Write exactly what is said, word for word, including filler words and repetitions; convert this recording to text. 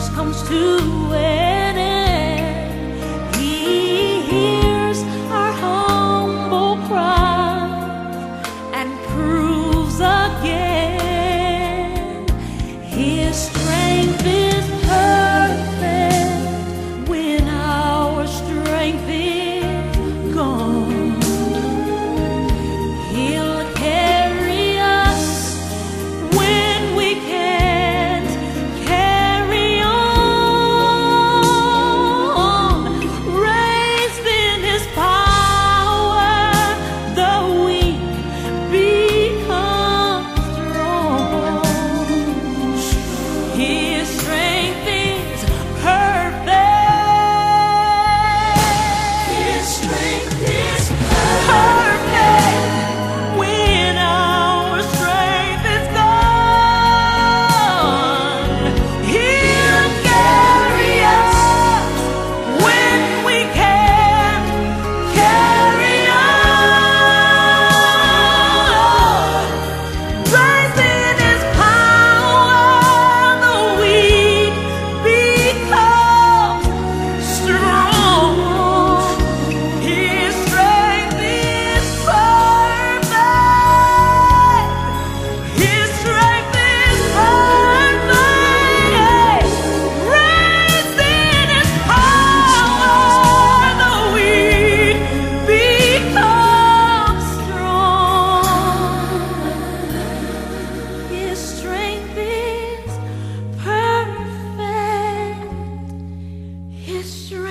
darkness comes to an end, He hears our humble cry and proves again His strength is perfect when our strength is gone. He'll carry us when we can't carry on. Raised in His power, the weak become strong. His strength is perfect. His strength is perfect when our strength is gone. He'll carry us when we can't carry on. Raised in His power, the weak become strong. His strength is perfect. His strength is perfect. Raised in His power, the weak become strong. His strength is perfect. His strength